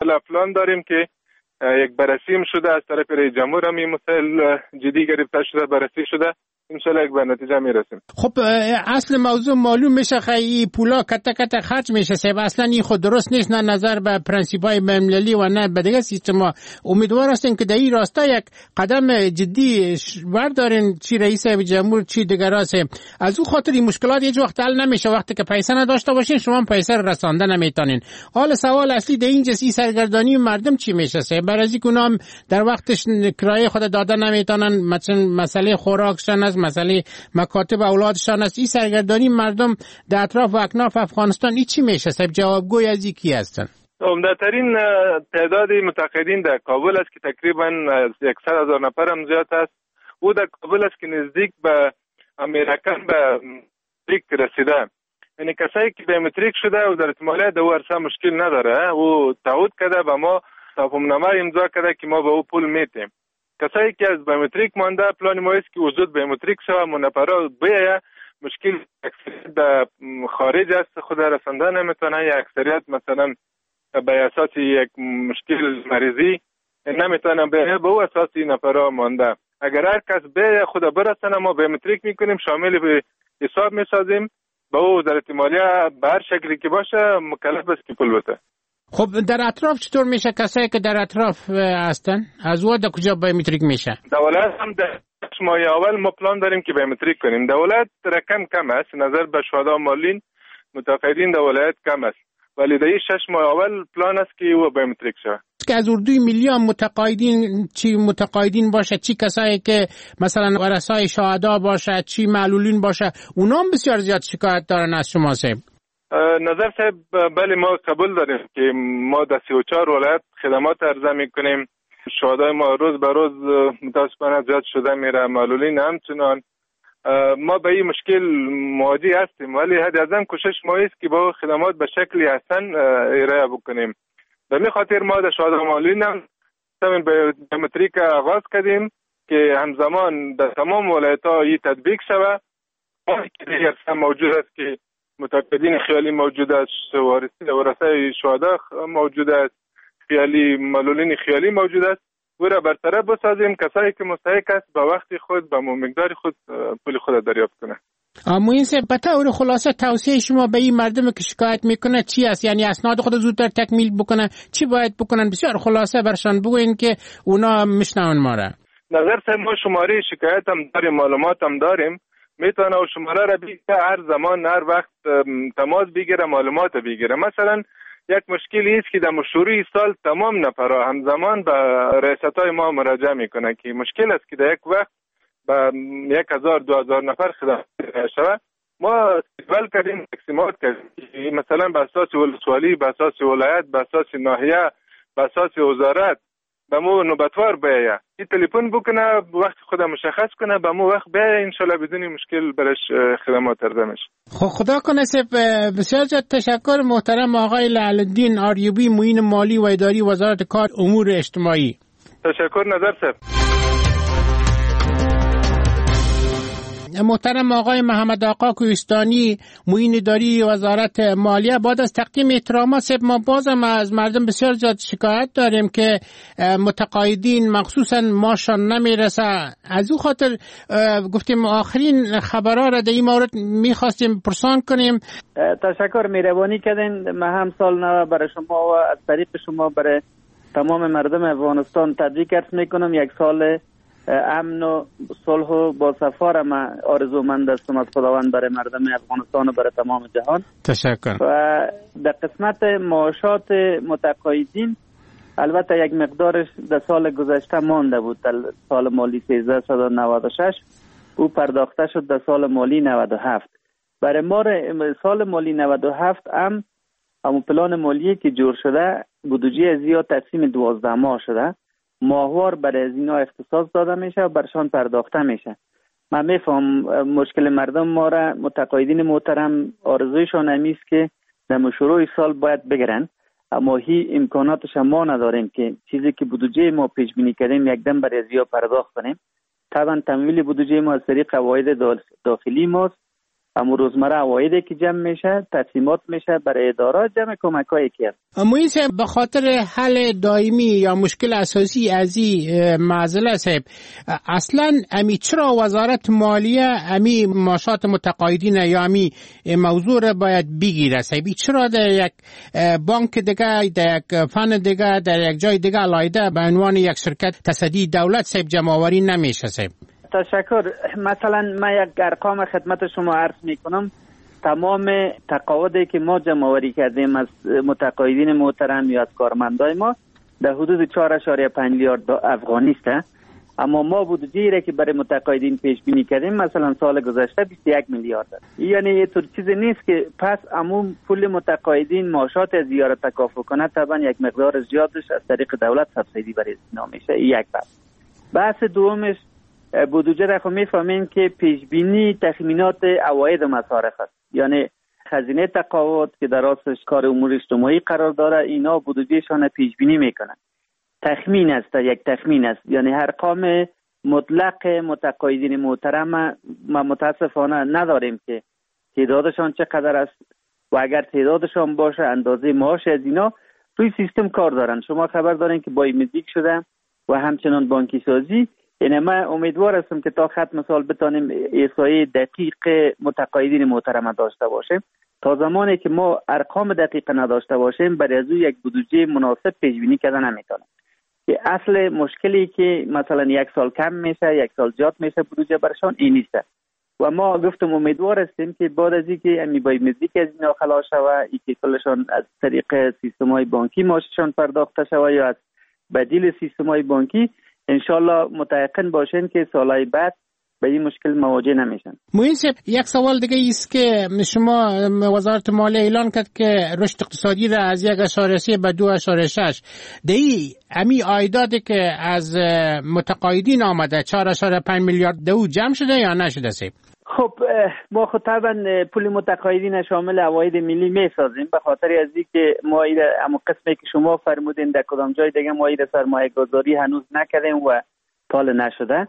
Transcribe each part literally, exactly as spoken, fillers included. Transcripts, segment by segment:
انشالله پلان داریم که یک بررسی هم شده از طرف رئیس جمهور، هم این مسائل جدی گرفته شده، بررسی شده، انشالله یک به نتیجه میرسیم. خب اصل موضوع معلوم میشه خیلی پولا کته کته خرج میشه سیب، اصلا این خود درست نیست، نه نظر به پرنسیپای بین‌المللی و نه به دیگه سیستما. امیدوار هستیم که در این راستا یک قدم جدی بردارین، چی رئیس جمهور چی دیگر است. از اون خاطر این مشکلات هیچ وقت حل نمیشه وقتی که پیسه نداشته باشین، شما پیسه رسانده نمیتونین. حالا سوال اصلی در اینجا سی سرگردانی مردم چی میشه سیب؟ برای از اینکه هم در وقتش کرایه خود داده نمیتونن، مثلا مسئله خوراکشان است، مسئله مکاتب اولادشان است. این سرگردانی مردم در اطراف و اکناف افغانستان این چی میشه صاحب؟ جوابگوی از این کی هستن؟ عمده‌ترین تعداد متقاعدین در کابل است که تقریبا صد هزار نفر هم زیاد است. او در کابل است که نزدیک به امریکن به متریک رسیده، یعنی کسایی که بیومتریک شده و در احتمالیت در ورسه مشکل نداره، او تعهد کرده به ما تفاهمنامه امضا کرده که ما به او پول میتیم. کسایی که از بیومتریک مانده پلان ما است که وجود بیومتریک شوه منپرا بیایه، مشکل اکثریت در خارج است، خود رسانده نمیتونه، یا اکثریت مثلا به اساس یک مشکل مریضی نمیتونه بیایه، به او اساس این نفرا مانده. اگر هر کس بیایه خود برسنه ما بیومتریک میکنیم، شامل به حساب میسازیم، به او در احتمالیه به هر شکلی که باشه مکلف است که پول بده. خب در اطراف چطور میشه؟ کسایی که در اطراف هستن از او در کجا بیومتریک میشه؟ دولت هم در شش ماه اول ما پلان داریم که بیومتریک کنیم. دولت رقم کم است نظر به شهدا مالین متقاعدین در ولایت کم است، ولی در این شش ماه اول پلان است که او بیومتریک شه. که از اردوی میلیون متقاعدین چی متقاعدین باشه، چی کسایی که مثلا ورثای شهدا باشه، چی معلولین باشه، اونا هم بسیار زیاد شکایت دارن از شما صاحب. نظر صاحب بله ما قبول داریم که ما در سی و چهار ولایت خدمات عرضه میکنیم. شهدای ما روز به روز متاسفانه زیاد شده میره، معلولین همچنان. ما به این مشکل مواجه هستیم، ولی حد اعظم کوشش ما است که با خدمات به شکلی احسن ارائه بکنیم. به می خاطر ما در شهدای معلولین هم بیومتریک آغاز کردیم که همزمان در تمام ولایت ها این تطبیق شوه. که موجود است که متقاعدین خیالی موجود است، ورثه شهدا موجود است، خیالی معلولین خیالی موجود است. او را برطرف بسازیم، کسایی که مستحق است به وقت خود به مقدار خود پول خود دریافت کنه. اموین صاحب به طور خلاصه توصیه شما به این مردم که شکایت میکنه چی است؟ یعنی اسناد خود زودتر تکمیل بکنه، چی باید بکنن؟ بسیار خلاصه برشان بگوین که اونا میشنون ما را. نظر صاحب ما شماره شکایت هم داریم، معلومات هم داریم، میتونه او شماره را بگیره، هر زمان هر وقت تماس بگیره، معلومات بگیره. مثلا یک مشکلی است که در شروع سال تمام نفرها همزمان به رئاستای ما مراجعه میکنه که مشکل است که در یک وقت به یک هزار دو هزار نفر خدمت شود. ما استقبال کردیم، تقسیمات کردیم، مثلا به اساس ولسوالی، به اساس ولایت، به اساس ناحیه، به اساس وزارت به مو نوبتوار بیایه، این تلفن بکنه وقت خود مشخص کنه، به مو وقت بیایه، انشالله بدون مشکل برش خدمات عرضه میشه. خب خدا کنه سب بسیار زیاد تشکر محترم آقای لعلالدین آریوبی، معین مالی و اداری وزارت کار امور اجتماعی. تشکر نظر صاحب. محترم آقای محمد آقا کوهستانی، معین اداری وزارت مالیه، بعد از تقدیم احترامات سب ما بازم از مردم بسیار زیاد شکایت داریم که متقاعدین مخصوصا ماشان نمیرسه. از او خاطر گفتیم آخرین خبرها را در این مورد میخواستیم پرسان کنیم. تشکر، مهربانی کردین. ما هم سال نو برای شما و از طریق شما برای تمام مردم افغانستان تبریک عرض میکنم. یک سال امن و صلح و با صفا را من آرزومند هستم از خداوند برای مردم افغانستان و برای تمام جهان. تشکر. و در قسمت معاشات متقاعدین البته یک مقدارش در سال گذشته مانده بود، در سال مالی سیزده و نود و شش او پرداخته شد در سال مالی نود و هفت. برای ما سال مالی نود و هفت هم همون پلان مالی که جور شده بودجه زیاد تقسیم دوازده ماه شده، ماهوار برای از اینا اختصاص داده میشه و برشان پرداخته میشه. من میفهم مشکل مردم ما را، متقاعدین محترم آرزویشان همیست که در شروع سال باید بگیرن، اما هی امکاناتش ما نداریم که چیزی که بودجه ما پیش بینی کردیم یک دم برای ازیا پرداخت کنیم. طبعا تمویل بودجه ما از طریق قواعد داخلی ماست اما روزمره عوایدی که جمع میشه تقسیمات میشه برای ادارات جمع کمکایی که هست. موین صاحب به خاطر حل دائمی یا مشکل اساسی از این معضله صاحب اصلا امی چرا وزارت مالیه امی معاشات متقاعدین یا امی موضوع را باید بگیره صاحب؟ چرا در یک بانک دیگه، در یک فن دیگه، در یک جای دیگه علایده به عنوان یک شرکت تصدی دولت صاحب جمع‌آوری نمیشه صاحب؟ تشکر. مثلا من یک ارقام خدمت شما عرض میکنم. تمام تقاعدی که ما جمع‌آوری کردیم از متقاعدین محترم یا از کارمندای ما در حدود چهار اشاریه پنج میلیارد افغانی است. اما ما بودجه‌ای را که برای متقاعدین پیش بینی کردیم مثلا سال گذشته بیست و یک میلیارد است. یعنی یه طور چیزی نیست که پس عموم پول متقاعدین معاشات از زیاره تکافؤ کنه. طبعا یک مقدار زیادش از طریق دولت سبسیدی برای اینا میشه. یک بحث. بحث دومش بودجه را خب میفهمین که پیش بینی تخمینات عواید و مصارف است. یعنی خزینه تقاعد که در راستش کار امور اجتماعی قرار داره اینا بودجهشان پیش بینی میکنن. تخمین است، یک تخمین است. یعنی ارقام مطلق متقاعدین محترم ما متاسفانه نداریم که تعدادشان چقدر است و اگر تعدادشان باشه اندازه معاش از اینا توی سیستم کار دارن. شما خبر دارین که بایومتریک شده و همچنان بانکی سازی. یعنی من امیدوار هستم که تا ختم سال بتانیم احصایه دقیق متقاعدین محترم داشته باشیم. تا زمانی که ما ارقام دقیق نداشته باشیم برای از یک بودجه مناسب پیش بینی کردن نمیتونیم. که اصل مشکلی که مثلا یک سال کم میشه یک سال زیاد میشه بودجه برشان این نیست. و ما گفتم امیدوار هستیم که بعد از اینکه امی بایومتریک از اینا خلاص شوه ای که کلشان از طریق سیستم‌های بانکی معاششان پرداخته شوه یا از بدیل سیستم‌های بانکی انشالله متيقن باشین که سالهای بعد به این مشکل مواجه نمیشن. موین صاحب یک سوال دیگه است که شما وزارت مالیه اعلان کرد که رشد اقتصادی را از یک اشاره سه به دو اشاره شش دی امی عایداتی که از متقاعدین آمده چهار اشاره پنج میلیارد دو جمع شده یا نشده صاحب؟ خب ما خب طبعا پول متقاعدین شامل عواید ملی میسازیم به خاطر از اینکه ما این اما قسمی که شما فرمودین در کدام جای دیگه ما این سرمایه گذاری هنوز نکردیم و تال نشده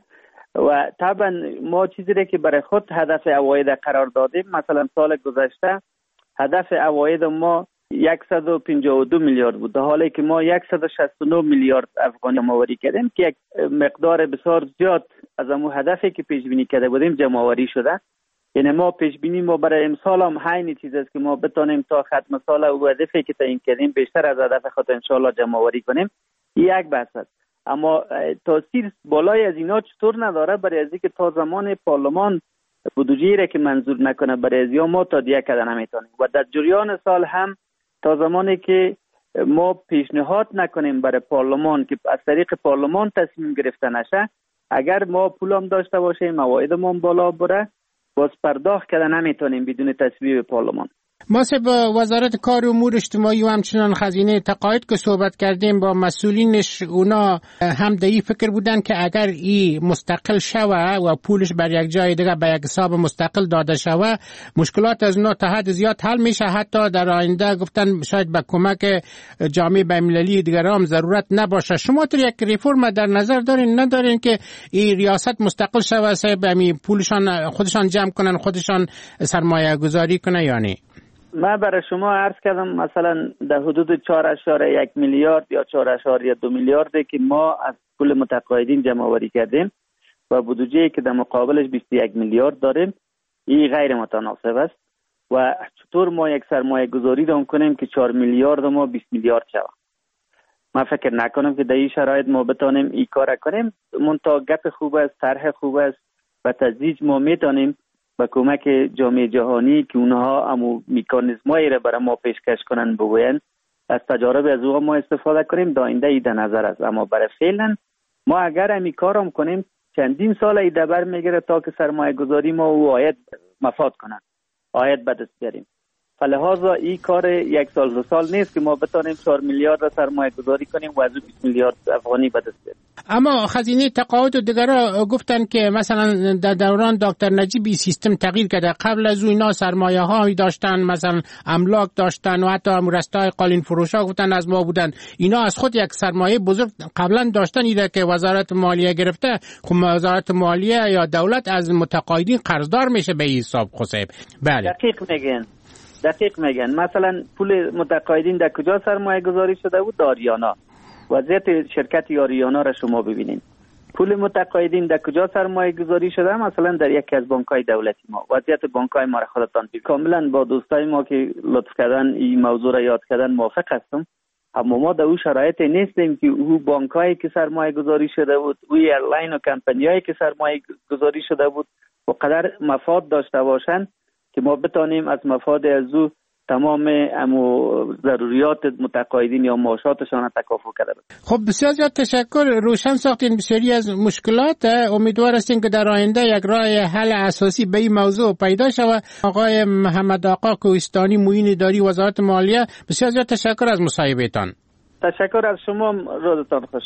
و طبعا ما چیزی را که برای خود هدف عواید قرار دادیم مثلا سال گذشته هدف عواید ما صد و پنجاه و دو میلیارد بود در حالی که ما صد و شصت و نه میلیارد افغانی جمع‌آوری کردیم که یک مقدار بسیار زیاد از اون هدفی که پیش بینی کرده بودیم جمع‌آوری شده. یعنی ما پیش بینی ما برای امسال هم همین چیز است که ما بتونیم تا ختم سال او هدفی که تعیین کردیم بیشتر از هدف خود ان شاء الله جمع‌آوری کنیم. یک بحث است. اما تاثیر بالای از اینا چطور نداره برای از اینکه تا زمان پارلمان بودجه‌ای را که منظور نکنه برای از ما تادیه کردن نمیتونیم و در جریان سال هم تا زمانی که ما پیشنهاد نکنیم برای پارلمان که از طریق پارلمان تصمیم گرفته نشه اگر ما پولم داشته باشیم موایدمون بالا بره باز پرداخت کردن نمیتونیم بدون تصویب پارلمان. ما سه با وزارت کار و امور اجتماعی و همچنان خزینه تقاعد که صحبت کردیم با مسئولینش اونا هم در این فکر بودن که اگر این مستقل شوه و پولش بر یک جای دیگه به یک حساب مستقل داده شوه مشکلات از اونا تا حد زیاد حل میشه. حتی در آینده گفتن شاید به کمک جامعه بین‌المللی دیگر هم ضرورت نباشه. شما تو یک ریفرم در نظر دارین ندارین که این ریاست مستقل شوه سه به پولشان خودشان جمع کنن خودشان سرمایه گذاری کنه یا نه؟ من برای شما عرض کردم مثلا در حدود چهار اشاره یک میلیارد یا چهار اشاره دو میلیارد که ما از پول متقاعدین جمع آوری کردیم و بودجه‌ای که در مقابلش بیست و یک میلیارد داریم این غیر متناسب است و چطور ما یک سرمایه گذاری دام کنیم که چهار میلیارد ما بیست میلیارد شود. من فکر نکنم که در این شرایط ما بتانیم این کار کنیم. منتها گپ خوب است، طرح خوب است و تدریج ما میتونیم با کمک جامعه جهانی که اونها امو میکانیزمایی را برای ما پیشکش کنن بگوین از تجارب از اونها ما استفاده کنیم در آینده ایده نظر است. اما برای فعلا ما اگر همی کارم کنیم چندین سال ایده بر میگیره تا که سرمایه گذاری ما و آید مفاد کنن آید به دست بیاریم. فلهذا این کار یک سال دو سال نیست که ما بتانیم چهار میلیارد را سرمایه گذاری کنیم و از بیست میلیارد افغانی به دست بیاریم. اما خزینه تقاعد و دیگرها گفتن که مثلا در دوران دکتر نجیب این سیستم تغییر کرده. قبل از اون اینا سرمایه هایی داشتن، مثلا املاک داشتن و حتی رستای قالین فروش ها گفتن از ما بودن. اینا از خود یک سرمایه بزرگ قبلا داشتن، ایده که وزارت مالیه گرفته. خب وزارت مالیه یا دولت از متقاعدین قرضدار میشه به حساب خصیب. بله دقیق میگن دقیق میگن مثلا پول متقاعدین در کجا سرمایه گذاری شده بود؟ داریانا. وضعیت شرکت یاریانا را شما ببینید. پول متقاعدین در کجا سرمایه گذاری شده؟ مثلا در یکی از بانک‌های دولتی ما. وضعیت بانک‌های ما را خودتان ببینید. کاملا با دوستای ما که لطف کردن این موضوع را یاد کردن موافق هستم. اما ما در اون شرایط نیستیم که او بانک‌هایی که سرمایه گذاری شده بود، او ایرلاین و کمپانی‌هایی که سرمایه گذاری شده بود و قدر مفاد داشته باشند که ما بتانیم از مفاد از او تمام امو ضروریات متقاعدین یا معاشاتشان تکافل کرده. خب بسیار زیاد تشکر. روشن ساختین بسیاری از مشکلات. امیدوار هستیم که در آینده یک راه حل اساسی به این موضوع پیدا شود. آقای محمد آقا کوهستانی، معین اداری وزارت مالیه، بسیار زیاد تشکر از مصاحبهتان. تشکر از شما، روزتان خوش.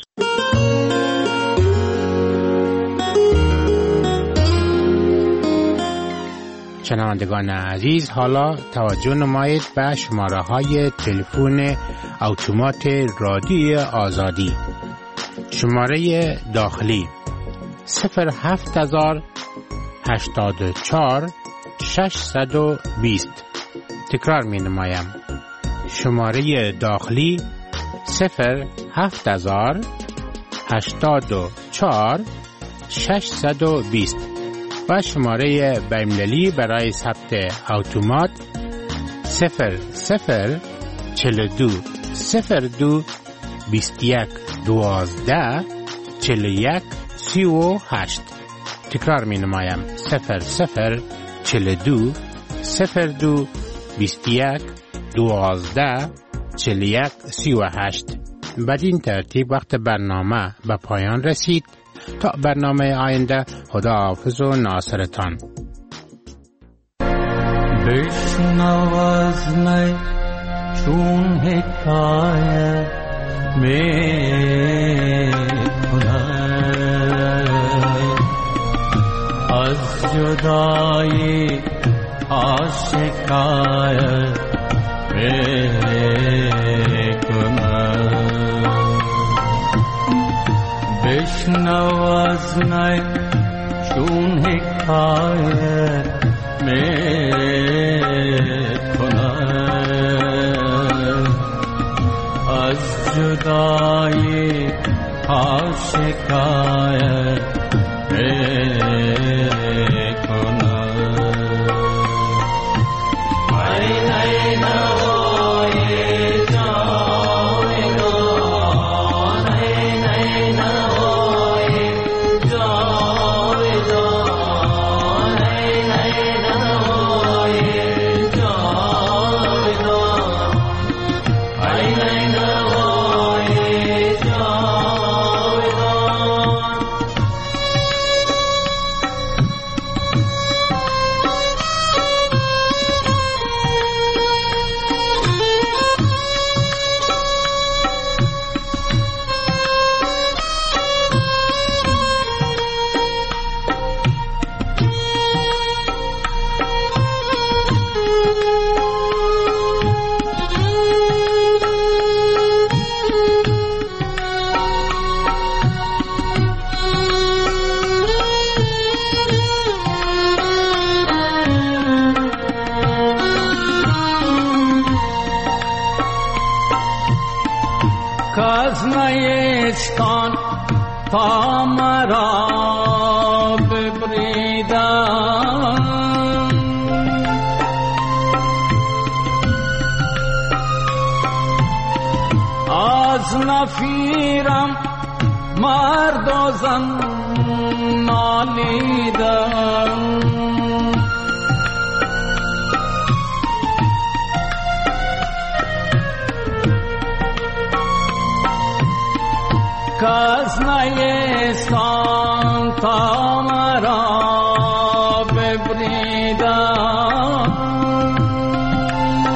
شنوندگان عزیز، حالا توجه نمایید به شماره های تلفن اتومات رادیو آزادی. شماره داخلی صفر هفت هزار هشتاد و چهار ششصد و بیست. تکرار می نمایم. شماره داخلی صفر هفت هزار هشتاد و چهار ششصد و بیست و شماره بین‌المللی برای ثبت اتومات صفر صفر چهل و دو صفر دو بیست و یک دوازده چهل و یک سی و هشت. تکرار می نمایم. صفر صفر چهل و دو صفر دو بیست و یک دوازده چهل و یک سی و هشت. بدین ترتیب وقت برنامه به پایان رسید. تا برنامه آینده، خدا حافظ و ناصرتان. بشنو از من چون حکایت می کند از جدایی آشکایت می کند. بشنو از من چون حکایت می کند از جدایی ها شکایت می کند. ای ای نوای جاودان، ای ای نوای جاودان، ای ای نوای جاودان، ای ای نوای جاودان. کاز نیستان تا مرا ببریدن، از نفیرم مرد و زن نالیدن. کاز نیستان تا مرا ببریدن،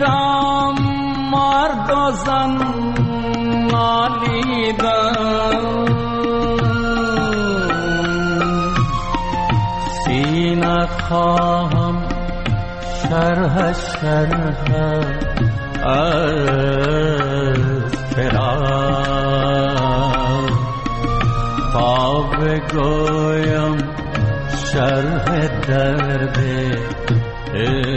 نفیرم مرد و زن نالیدم سینه خواهم شرح شرح از فراق تا بگویم شرح درد